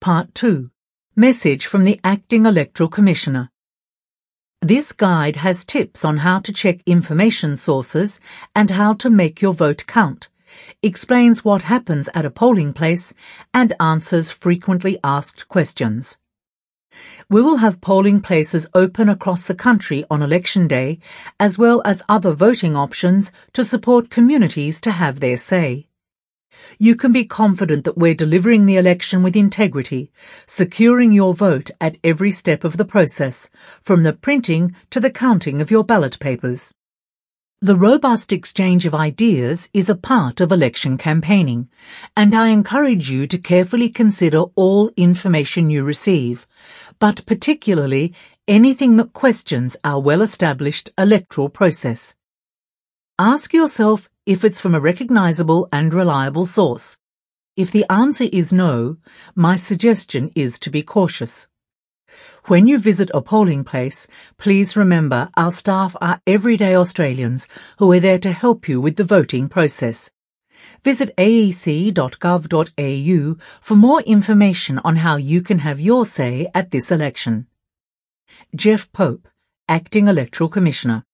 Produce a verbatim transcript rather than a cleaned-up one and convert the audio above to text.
Part two. Message from the Acting Electoral Commissioner. This guide has tips on how to check information sources and how to make your vote count, explains what happens at a polling place, and answers frequently asked questions. We will have polling places open across the country on election day, as well as other voting options to support communities to have their say. You can be confident that we're delivering the election with integrity, securing your vote at every step of the process, from the printing to the counting of your ballot papers. The robust exchange of ideas is a part of election campaigning, and I encourage you to carefully consider all information you receive, but particularly anything that questions our well-established electoral process. Ask yourself if it's from a recognizable and reliable source. If the answer is no, my suggestion is to be cautious. When you visit a polling place, please remember our staff are everyday Australians who are there to help you with the voting process. Visit a e c dot gov dot a u for more information on how you can have your say at this election. Jeff Pope, Acting Electoral Commissioner.